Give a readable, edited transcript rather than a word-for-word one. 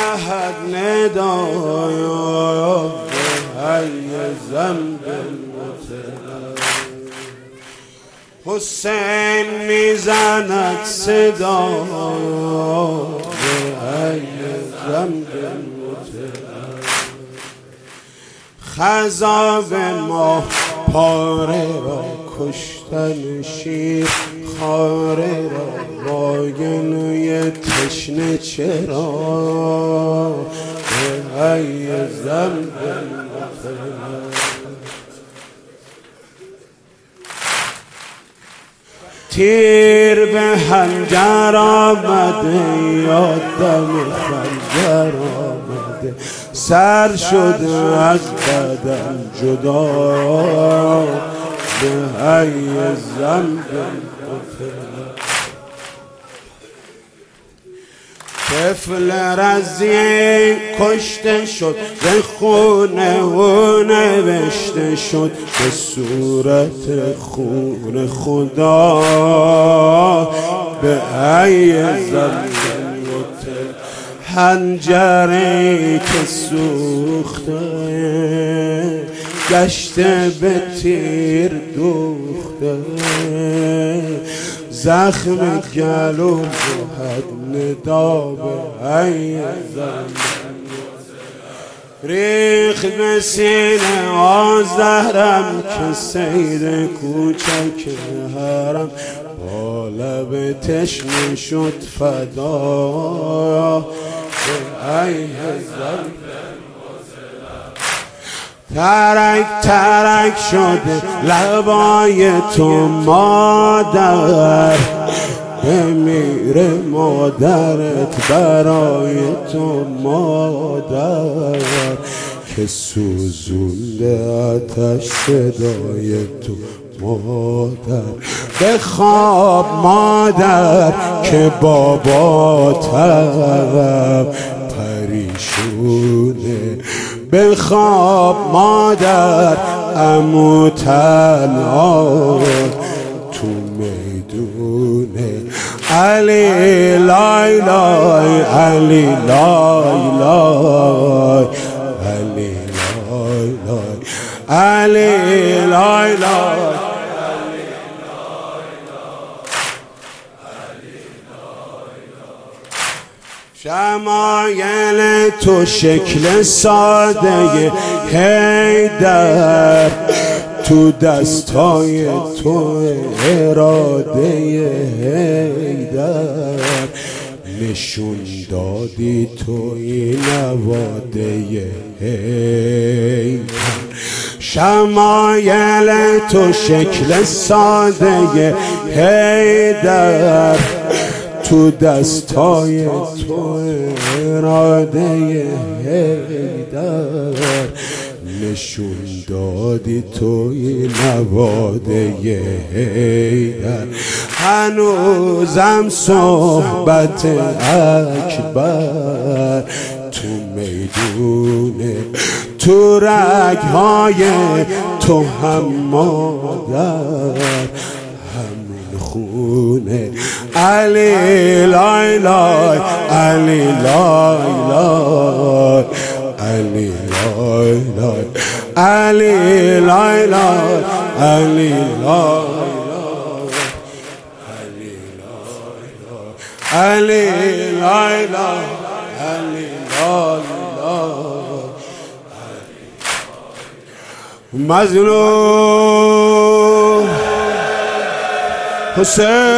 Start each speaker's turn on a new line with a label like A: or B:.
A: لحد ندایا ای ذنب حسین میزند صدا ای ذنب خضاب ما پاره را کشتن شیر خاره را با گلوی تشنه چرا ای ذنب تیر به حنجر آمده یادم خنجر آمده سر شده از بدن جدا به ای ذنب طفل رضی کشته شد به خونه و نوشته شد به صورت خون خدا به ای ذنب حنجری که سوخته گشته به تیر دوخته زخم گلو بود ندا به ای ذنب ریخت به سینه آزهرم که سیر کوچک حرم با لب تشنه شد فدا به ای ذنب ترک ترک شده لبای تو مادر بمیره مادرت برای تو مادر که سوزونده آتش صدای تو مادر بخواب مادر که باباتم پریشونه بخواب مادر عمو تنها تو میدونه علی لای لای علی لای لای علی لای لای علی لای لای شمایل تو شکل ساده حیدر تو دستای تو اراده حیدر نشون دادی تو این نواده حیدر شمایل تو شکل ساده حیدر تو دستای تو اراده حیدر نشون دادی توی نواده حیدر هنوزم صحبت اکبر تو میدونه تو رگهای تو هم مادر خونه علی لای لای علی لای لای علی لای لای علی لای لای علی لای علی لای لای علی لای مظلوم حسین